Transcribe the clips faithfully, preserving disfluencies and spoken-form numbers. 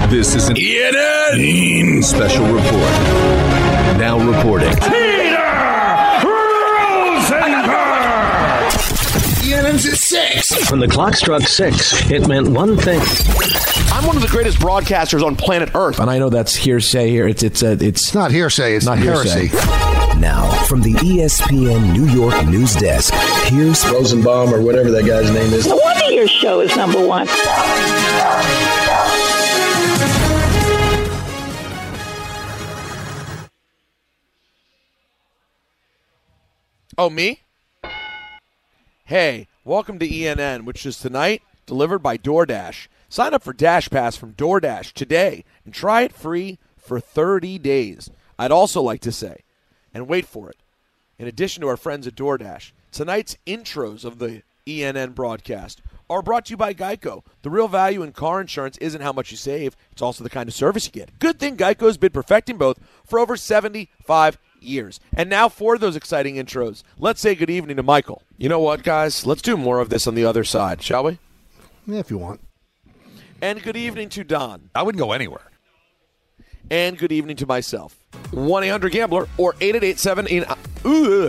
This is an E N N special report. Now reporting. Peter Rosenberg! E N N's at six. When the clock struck six, it meant one thing. I'm one of the greatest broadcasters on planet Earth. And I know that's hearsay here. It's it's a, it's, it's not hearsay. It's not heresy. Hearsay. Now, from the E S P N New York news desk, here's Rosenbaum or whatever that guy's name is. No wonder your show is number one. Oh, me? Hey, welcome to E N N, which is tonight delivered by DoorDash. Sign up for Dash Pass from DoorDash today and try it free for thirty days. I'd also like to say, and wait for it, in addition to our friends at DoorDash, tonight's intros of the E N N broadcast are brought to you by Geico. The real value in car insurance isn't how much you save, it's also the kind of service you get. Good thing Geico's been perfecting both for over seventy-five years. And now for those exciting intros, let's say good evening to Michael. You know what, guys? Let's do more of this on the other side, shall we? Yeah, if you want. And good evening to Don. I wouldn't go anywhere. And good evening to myself. one eight hundred gambler or eight eight eight seven eight. Ooh.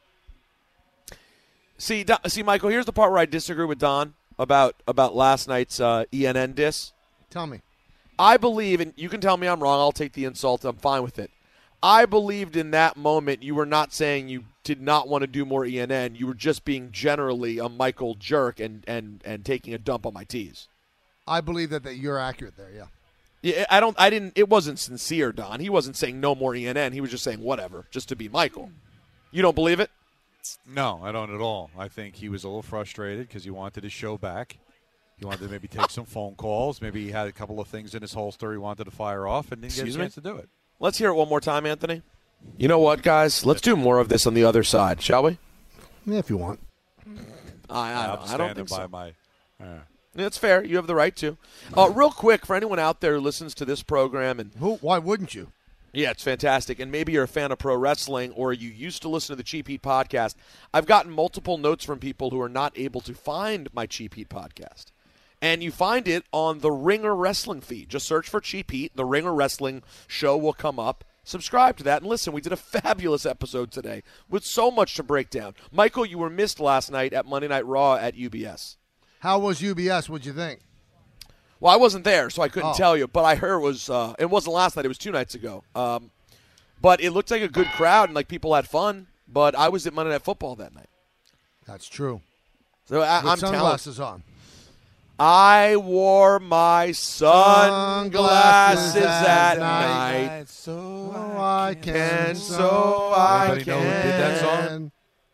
See, Don, see, Michael, here's the part where I disagree with Don about, about last night's uh, E N N diss. Tell me. I believe, and you can tell me I'm wrong, I'll take the insult, I'm fine with it. I believed in that moment you were not saying you did not want to do more E N N. You were just being generally a Michael jerk and, and, and taking a dump on my tees. I believe that, that you're accurate there, yeah. Yeah, I don't. I didn't. It wasn't sincere, Don. He wasn't saying no more E N N. He was just saying whatever, just to be Michael. You don't believe it? No, I don't at all. I think he was a little frustrated because he wanted his show back. He wanted to maybe take some phone calls. Maybe he had a couple of things in his holster he wanted to fire off and didn't Excuse get a chance me? to do it. Let's hear it one more time, Anthony. You know what, guys? Let's do more of this on the other side, shall we? Yeah, if you want. I, I, I'm I don't think by so. My, uh, It's fair. You have the right to. Uh, real quick, for anyone out there who listens to this program, and Who? Why wouldn't you? yeah, it's fantastic, and maybe you're a fan of pro wrestling or you used to listen to the Cheap Heat podcast, I've gotten multiple notes from people who are not able to find my Cheap Heat podcast. And you find it on the Ringer Wrestling feed. Just search for Cheap Heat. The Ringer Wrestling show will come up. Subscribe to that. And listen, we did a fabulous episode today with so much to break down. Michael, you were missed last night at Monday Night Raw at U B S. How was U B S? What'd you think? Well, I wasn't there, so I couldn't Oh. tell you. But I heard it was uh, – it wasn't last night. It was two nights ago. Um, but it looked like a good crowd and like people had fun. But I was at Monday Night Football that night. That's true. So I, With I'm telling sunglasses on. I wore my sunglasses at night. So I can, And so I Anybody know who did that can. song?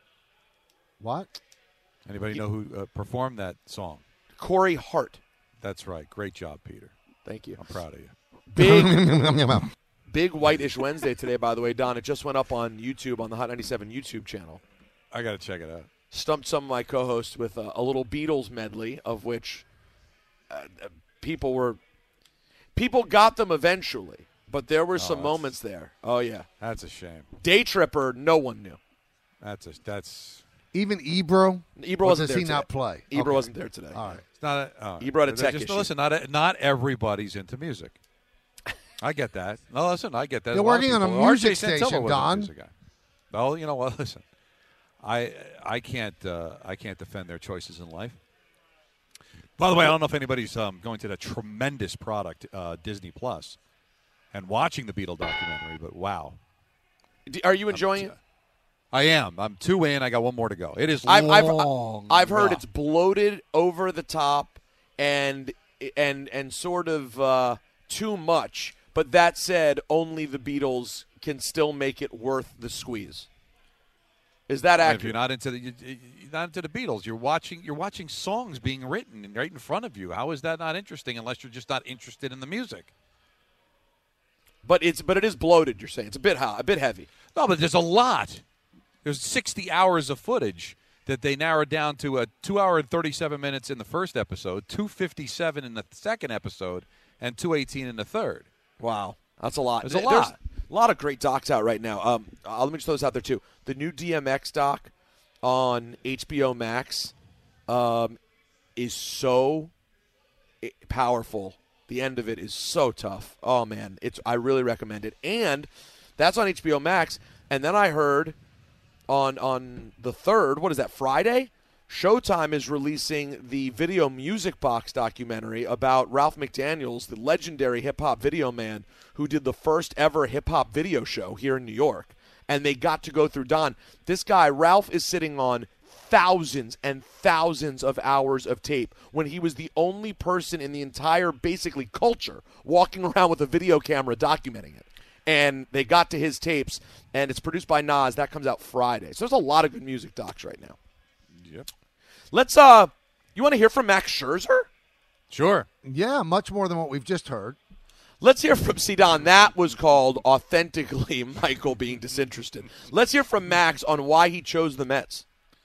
What? Anybody know who uh, performed that song? Corey Hart. That's right. Great job, Peter. Thank you. I'm proud of you. Big, big Whitish Wednesday today, by the way, Don. It just went up on YouTube, on the Hot ninety-seven YouTube channel. I got to check it out. Stumped some of my co-hosts with a, a little Beatles medley, of which uh, people were people got them eventually, but there were some that's- moments there. Oh yeah, That's a shame. Day Tripper, no one knew. That's a, that's Even Ebro? Ebro Or wasn't does there he today. not play? Ebro Okay. wasn't there today. All right. it's not a. Oh, You brought a just, tech just, issue. Listen, not a, not everybody's into music. I get that. No, listen, I get that. They're A lot of working on a people- music R J Santella station, wasn't a Don. music guy. Well, you know what? Listen, I I can't uh, I can't defend their choices in life. By the way, I don't know if anybody's um, going to the tremendous product uh, Disney Plus and watching the Beatle documentary, but wow, D- Are you enjoying it? I am. I'm two in. I got one more to go. It is I've, I've, long. I've heard Wow. it's bloated, over the top, and and and sort of uh, too much. But that said, only the Beatles can still make it worth the squeeze. Is that And accurate? if you're not into the you- you're not into the Beatles, you're watching you're watching songs being written right in front of you. How is that not interesting unless you're just not interested in the music? But it's but it is bloated. You're saying it's a bit high, a bit heavy. No, but there's a lot. There's sixty hours of footage that they narrowed down to a two hour and thirty-seven minutes in the first episode, two fifty-seven in the second episode, and two eighteen in the third. Wow, that's a lot. There's a There's lot. a lot of great docs out right now. Um, uh, let me just throw this out there too. The new D M X doc on H B O Max um, is so i- powerful The end of it is so tough. Oh, man. it's I really recommend it. And that's on H B O Max. And then I heard on on the third, what is that, Friday? Showtime is releasing the Video Music Box documentary about Ralph McDaniels, the legendary hip-hop video man who did the first ever hip-hop video show here in New York. And they got to go through Don. This guy, Ralph, is sitting on thousands and thousands of hours of tape when he was the only person in the entire, basically, culture walking around with a video camera documenting it. And they got to his tapes, and it's produced by Nas. That comes out Friday. So there's a lot of good music docs right now. Yep. Let's, uh, you want to hear from Max Scherzer? Sure. Yeah, much more than what we've just heard. Let's hear from Sidon. That was called authentically Michael being disinterested. Let's hear from Max on why he chose the Mets.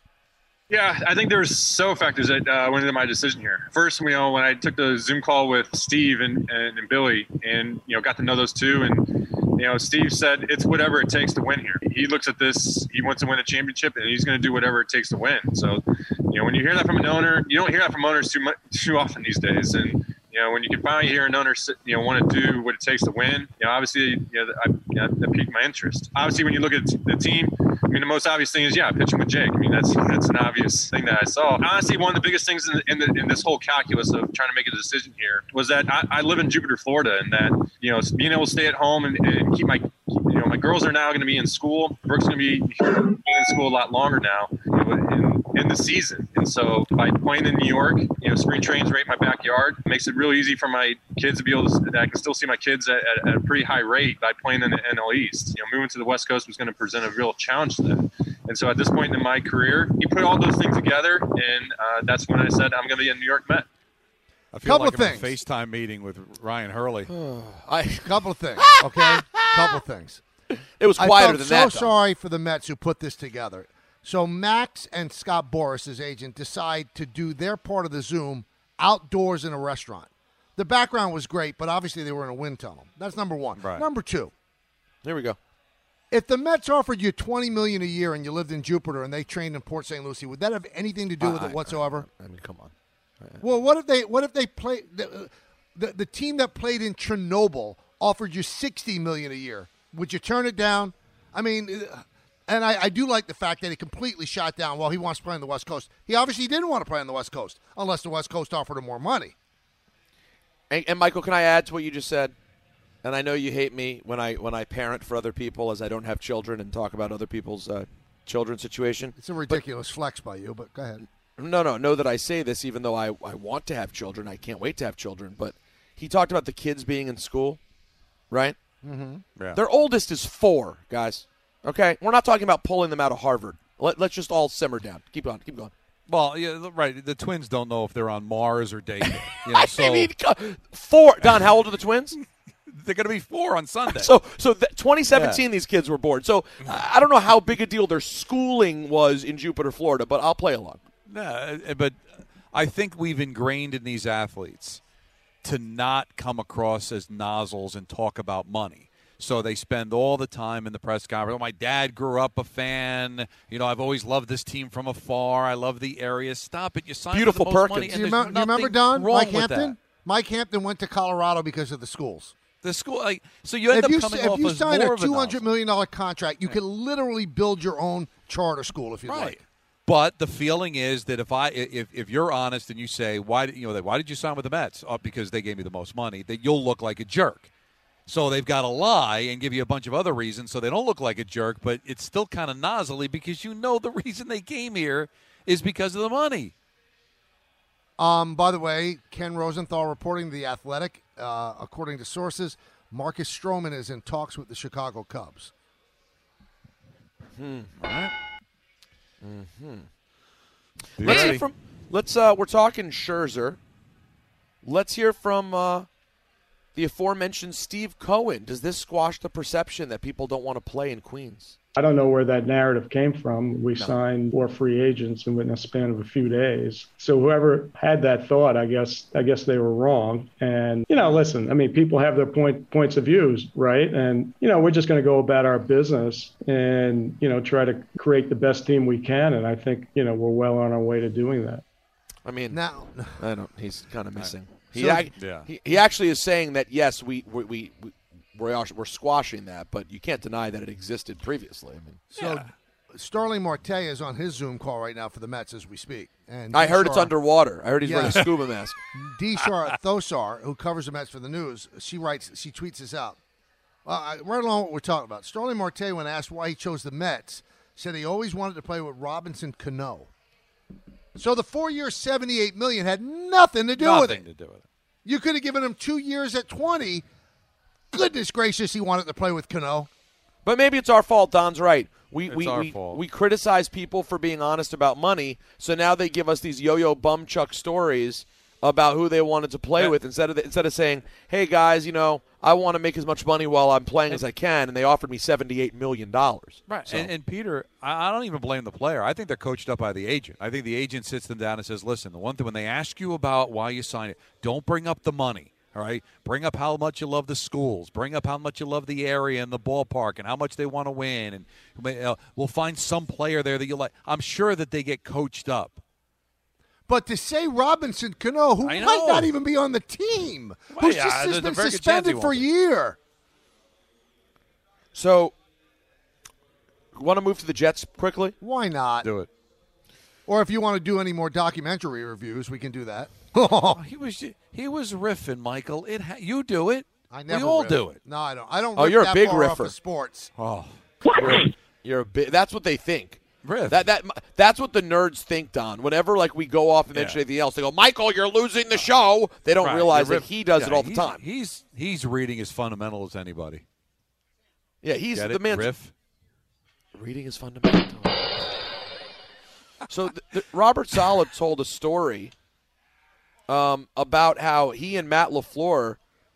Yeah, I think there's several factors that uh, went into my decision here. First, you know, when I took the Zoom call with Steve and, and, and Billy and, you know, got to know those two, and, you know, Steve said it's whatever it takes to win here. He looks at this, he wants to win a championship, and he's going to do whatever it takes to win. So, you know, when you hear that from an owner, you don't hear that from owners too much, too often these days. And, you know, when you can finally hear an owner, you know, want to do what it takes to win, you know, obviously, you know, I, you know, that piqued my interest. Obviously, when you look at the team, I mean, the most obvious thing is, yeah, pitching with Jake. I mean, that's that's an obvious thing that I saw. Honestly, one of the biggest things in, the, in, the, in this whole calculus of trying to make a decision here was that I, I live in Jupiter, Florida, and that, you know, being able to stay at home and, and keep my, you know, my girls are now going to be in school. Brooke's going to be in school a lot longer now, you know, in, in the season. And so by playing in New York, you know, spring training's right in my backyard. It makes it real easy for my kids to be able to, I can still see my kids at, at, at a pretty high rate by playing in the N L East. You know, moving to the West Coast was going to present a real challenge to them. And so at this point in my career, you put all those things together, and uh, that's when I said I'm going to be a New York Met. I feel Couple like of I'm in a things. FaceTime meeting with Ryan Hurley. I couple of things, okay? Couple of things. It was I quieter felt than so that, though. sorry for the Mets who put this together. So Max and Scott Boras, his agent, decide to do their part of the Zoom outdoors in a restaurant. The background was great, but obviously they were in a wind tunnel. That's number one. Right. Number two. Here we go. If the Mets offered you twenty million dollars a year and you lived in Jupiter and they trained in Port Saint Lucie, would that have anything to do with I, it whatsoever? I, I mean, come on. Well, what if they what if they play the, the the team that played in Chernobyl offered you sixty million dollars a year? Would you turn it down? I mean, and I, I do like the fact that he completely shot down. Well, he wants to play on the West Coast. He obviously didn't want to play on the West Coast unless the West Coast offered him more money. And, and Michael, can I add to what you just said? And I know you hate me when I when I parent for other people, as I don't have children and talk about other people's uh, children's situation. It's a ridiculous but, flex by you, but go ahead. No, no, know that I say this even though I, I want to have children. I can't wait to have children. But he talked about the kids being in school, right? Mm-hmm. Yeah. Their oldest is four, guys. Okay? We're not talking about pulling them out of Harvard. Let, let's just all simmer down. Keep on. Keep going. Well, yeah, right. The twins don't know if they're on Mars or daycare. You know, so I mean, four. Don, how old are the twins? They're going to be four on Sunday. So, so th- twenty seventeen, yeah. These kids were born. So, I don't know how big a deal their schooling was in Jupiter, Florida, but I'll play along. No, but I think we've ingrained in these athletes to not come across as nozzles and talk about money. So they spend all the time in the press conference. Oh, my dad grew up a fan. You know, I've always loved this team from afar. I love the area. Stop it. You signed Beautiful for the most Perkins. money, Do and you, there's remember, do you remember, nothing Don? wrong Mike with Hampton? that. Mike Hampton went to Colorado because of the schools. The school, like, so you end if you, up coming if off you as sign more a of a two hundred nozzle. million dollars contract, you can literally build your own charter school if you'd Right. like. But the feeling is that if I if if you're honest and you say why did- you know why did you sign with the Mets? Oh, because they gave me the most money. That you'll look like a jerk. So they've got to lie and give you a bunch of other reasons so they don't look like a jerk. But it's still kind of nozzly because you know the reason they came here is because of the money. Um, by the way, Ken Rosenthal reporting to The Athletic. Uh, according to sources, Marcus Stroman is in talks with the Chicago Cubs. Hmm. All right. Mm-hmm. Let's hear from. Let's. Uh, we're talking Scherzer. Let's hear from uh, the aforementioned Steve Cohen. Does this squash the perception that people don't want to play in Queens? I don't know where that narrative came from. We no. signed four free agents in a span of a few days. So whoever had that thought, I guess, I guess they were wrong. And, you know, listen, I mean, people have their point, points of views, right? And, you know, we're just going to go about our business and, you know, try to create the best team we can. And I think, you know, we're well on our way to doing that. I mean, now, I don't, he's kind of missing. He, So- ac- Yeah. he he actually is saying that yes, we we we we- we're, act- we're squashing that, but you can't deny that it existed previously. I mean, So Starling Marte is on his Zoom call right now for the Mets as we speak. And I heard it's Dishar- underwater. I heard he's Yeah. wearing a scuba mask. Dishar Thosar, who covers the Mets for the news, she writes, she tweets this out. Well, I, right along what we're talking about. Starling Marte, when asked why he chose the Mets, said he always wanted to play with Robinson Cano. So the four-year, seventy-eight million dollars had nothing to do with Nothing it. to do with it. You could have given him two years at twenty. Goodness gracious, he wanted to play with Cano. But maybe it's our fault. Don's right. We It's we our we, fault. we criticize people for being honest about money, so now they give us these yo-yo bumchuck stories about who they wanted to play Yeah. with instead of the, instead of saying, "Hey guys, you know, I want to make as much money while I'm playing as I can," and they offered me seventy-eight million dollars. Right. So, And, and Peter, I, I don't even blame the player. I think they're coached up by the agent. I think the agent sits them down and says, listen, the one thing when they ask you about why you signed it, don't bring up the money. All right? Bring up how much you love the schools. Bring up how much you love the area and the ballpark and how much they want to win. And uh, we'll find some player there that you like. I'm sure that they get coached up. But to say Robinson Cano, who I might know. not even be on the team, Well, who's yeah, just there's has a been very good chance he suspended won't for a be. year. so want to move to the Jets quickly? Why not? Do it. Or if you want to do any more documentary reviews, we can do that. Oh, he was he was riffing, Michael. It ha- you do it. I never we all riff. do it. No, I don't. I don't. Oh, rip you're a that big far off riffer. of sports. Oh, You're, you're a bit. That's what they think. riff. That that that's what the nerds think, Don. Whenever like we go off and mention Yeah. anything else, they go, "Michael, you're losing the show." They don't Right, realize you're that riff- he does yeah, it all the he's- time. He's he's reading as fundamental as anybody. Yeah, he's Get the it? man. Riff. Reading is fundamental. So the, the, Robert Saleh told a story um, about how he and Matt LaFleur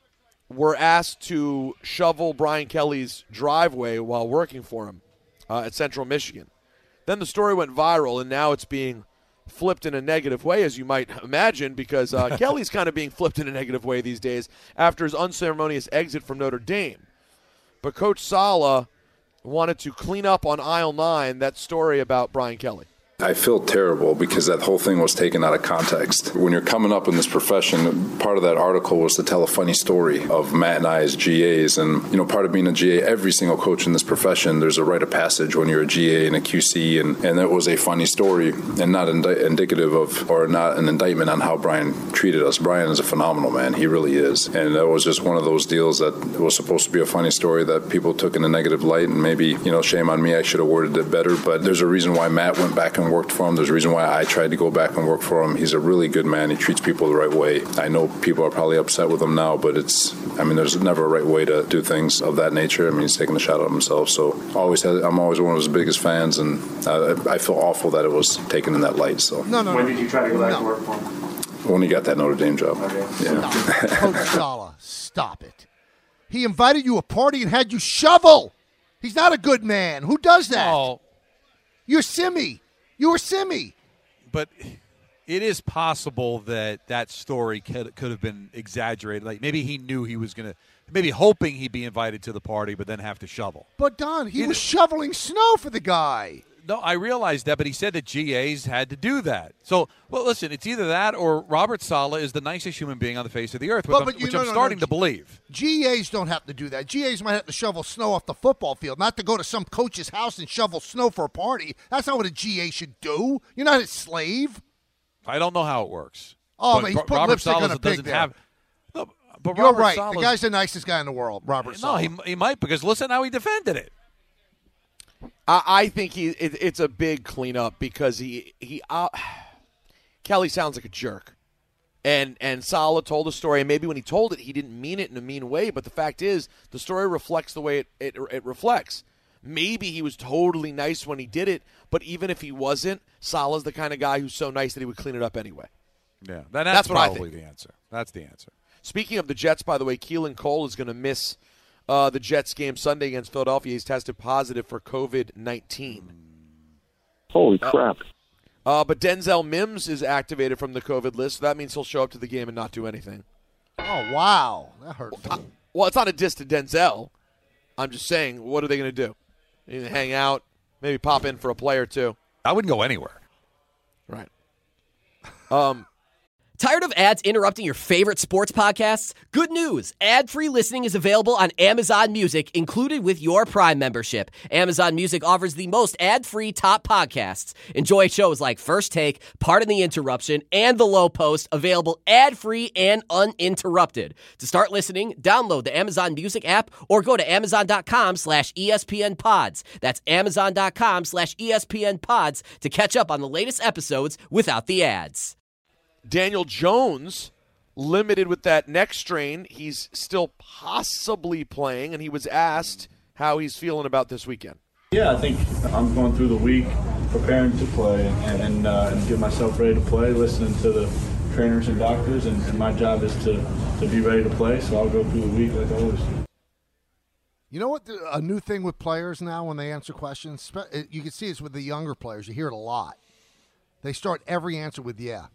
were asked to shovel Brian Kelly's driveway while working for him uh, at Central Michigan. Then the story went viral, and now it's being flipped in a negative way, as you might imagine, because uh, Kelly's kind of being flipped in a negative way these days after his unceremonious exit from Notre Dame. But Coach Saleh wanted to clean up on aisle nine that story about Brian Kelly. I feel terrible because that whole thing was taken out of context. When you're coming up in this profession, part of that article was to tell a funny story of Matt and I as G As. And, you know, part of being a G A, every single coach in this profession, there's a rite of passage when you're a G A and a Q C. And, and that was a funny story and not indi- indicative of, or not an indictment on how Brian treated us. Brian is a phenomenal man. He really is. And that was just one of those deals that was supposed to be a funny story that people took in a negative light. And maybe, you know, shame on me, I should have worded it better. But there's a reason why Matt went back and worked for him. There's a reason why I tried to go back and work for him. He's a really good man. He treats people the right way. I know people are probably upset with him now, but it's, I mean, there's never a right way to do things of that nature. I mean, he's taking a shot at himself. So always had, I'm always one of his biggest fans, and uh, I feel awful that it was taken in that light. So No, no, When no. did you try to go back No. to work for him? when he got that Notre Dame job. Yeah. Coach Saleh, stop it. He invited you a party and had you shovel. He's not a good man. Who does that? Oh, You're Simmy. You were Simmy. but it is possible that that story could, could have been exaggerated. Like maybe he knew he was going to, maybe hoping he'd be invited to the party, but then have to shovel. But, Don, he You was know- shoveling snow for the guy. No, I realized that, but he said that G As had to do that. So, well, listen, it's either that or Robert Saleh is the nicest human being on the face of the earth, which, But- I'm, but you- which no, I'm no, no, starting G- to believe. G As don't have to do that. G As might have to shovel snow off the football field, not to go to some coach's house and shovel snow for a party. That's not what a G A should do. You're not his slave. I don't know how it works. Oh, but but he's Ro- put Robert lipstick on Saleh a pig doesn't there. have. No, but You're Robert right. Saleh's- The guy's the nicest guy in the world, Robert No, Saleh. he, he might, because listen how he defended it. I, I think he it, it's a big cleanup because he he uh, Kelly sounds like a jerk, and and Saleh told the story, and maybe when he told it, he didn't mean it in a mean way. But the fact is, the story reflects the way it it, it reflects. Maybe he was totally nice when he did it, but even if he wasn't, Saleh's the kind of guy who's so nice that he would clean it up anyway. Yeah, that, that's, That's what I probably think. the answer. That's the answer. Speaking of the Jets, by the way, Keelan Cole is going to miss uh, the Jets game Sunday against Philadelphia. He's tested positive for covid nineteen. Holy crap. Uh, but Denzel Mims is activated from the COVID list, so that means he'll show up to the game and not do anything. Oh, wow. That hurt. Well, it's not a diss to Denzel. I'm just saying, what are they going to do? You can hang out, maybe pop in for a play or two. I wouldn't go anywhere. Right. Um, Tired of ads interrupting your favorite sports podcasts? Good news! Ad-free listening is available on Amazon Music, included with your Prime membership. Amazon Music offers the most ad-free top podcasts. Enjoy shows like First Take, Pardon the Interruption, and The Low Post, available ad-free and uninterrupted. To start listening, download the Amazon Music app or go to amazon.com slash ESPN pods. That's amazon.com slash ESPN pods to catch up on the latest episodes without the ads. Daniel Jones, limited with that neck strain. He's still possibly playing, and he was asked how he's feeling about this weekend. Yeah, I think I'm going through the week preparing to play and, and, uh, and get myself ready to play, listening to the trainers and doctors, and, and my job is to, to be ready to play, so I'll go through the week like I always do. You know what? The, a new thing with players now when they answer questions, you can see it's with the younger players. You hear it a lot. They start every answer with yeah.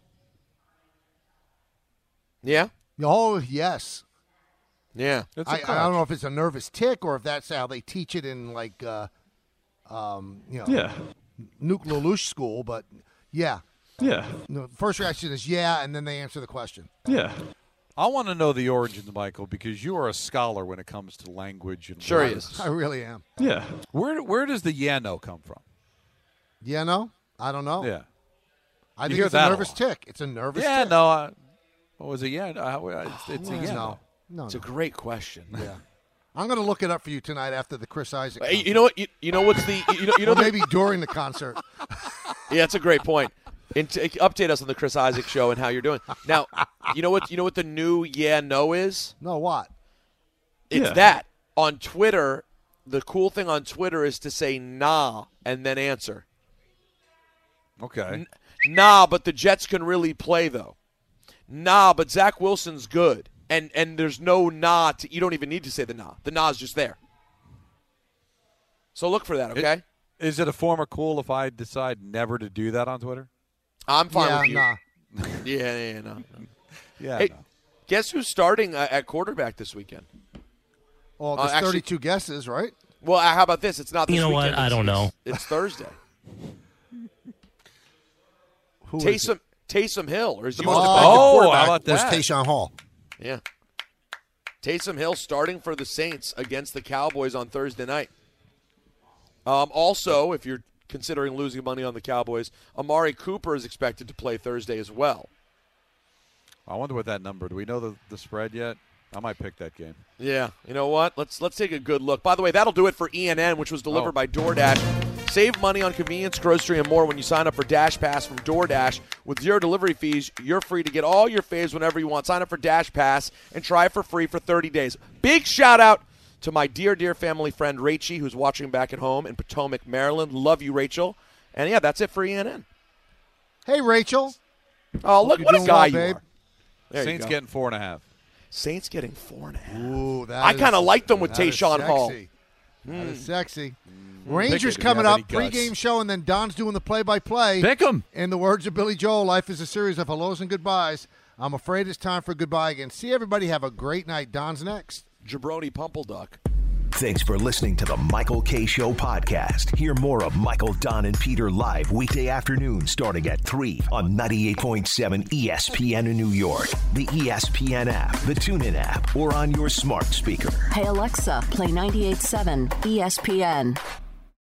Yeah? Oh, yes. Yeah. I, I don't know if it's a nervous tick or if that's how they teach it in, like, uh, um, you know, yeah. Nuke Lelouch school, but yeah. Yeah. The first reaction is yeah, and then they answer the question. Yeah. I want to know the origins, Michael, because you are a scholar when it comes to language. And sure words. he is. I really am. Yeah. Where where does the yeah no come from? Yeah no? I don't know. Yeah. I You think hear it's a that a nervous lot. tick. It's a nervous Yeah, tick. no. I, what was it? Yeah, no, it's, it's a No, yeah. no. No, It's no. a great question. Yeah. I'm going to look it up for you tonight after the Chris Isaac Hey, concert. you know what? You, you know what's the you know you know Or the, maybe during the concert. Yeah, that's a great point. And to, update us on the Chris Isaac show and how you're doing. Now, you know what? You know what the new yeah no is? No, what? It's Yeah. that on Twitter. The cool thing on Twitter is to say nah and then answer. Okay. N- nah, but the Jets can really play though. Nah, but Zach Wilson's good, and and there's no nah. To, you don't even need to say the nah. The nah is just there. So look for that, okay? It, is it a form of cool if I decide never to do that on Twitter? I'm fine yeah, with you. nah. Yeah, yeah, yeah, no. no. Yeah. Hey, no. guess who's starting uh, at quarterback this weekend? Well, Uh, there's actually- thirty-two guesses, right? Well, uh, how about this? It's not this You know what? weekend. I It's- don't know. It's, it's Thursday. Who is it? Taysom, Taysom Hill. Or is he most was the effective backup Oh, quarterback. how about Was that? Tayshaun Hall. Yeah. Taysom Hill starting for the Saints against the Cowboys on Thursday night. Um, also, if you're considering losing money on the Cowboys, Amari Cooper is expected to play Thursday as well. I wonder what that number. Do we know the, the spread yet? I might pick that game. Yeah, you know what? Let's let's take a good look. By the way, that'll do it for E N N, which was delivered Oh. by DoorDash. Save money on convenience, grocery, and more when you sign up for Dash Pass from DoorDash. With zero delivery fees, you're free to get all your faves whenever you want. Sign up for Dash Pass and try it for free for thirty days. Big shout out to my dear, dear family friend Rachie, who's watching back at home in Potomac, Maryland. Love you, Rachel. And yeah, that's it for E N N. Hey, Rachel. Oh, look You're what a doing guy well, you babe. are. There Saints you go. getting four and a half. Saints getting four and a half. Ooh, that I is- kind of like them with that is Tayshaun Hall. sexy. That is sexy. Pick Rangers it. Do you coming have up, any guts? pregame show, and then Don's doing the play-by-play. Pick 'em. In the words of Billy Joel, life is a series of hellos and goodbyes. I'm afraid it's time for goodbye again. See everybody. Have a great night. Don's next. Jabroni Pumpleduck. Thanks for listening to the Michael K. Show podcast. Hear more of Michael, Don, and Peter live weekday afternoon starting at three on ninety-eight point seven E S P N in New York, the E S P N app, the TuneIn app, or on your smart speaker. Hey Alexa, play ninety-eight point seven E S P N.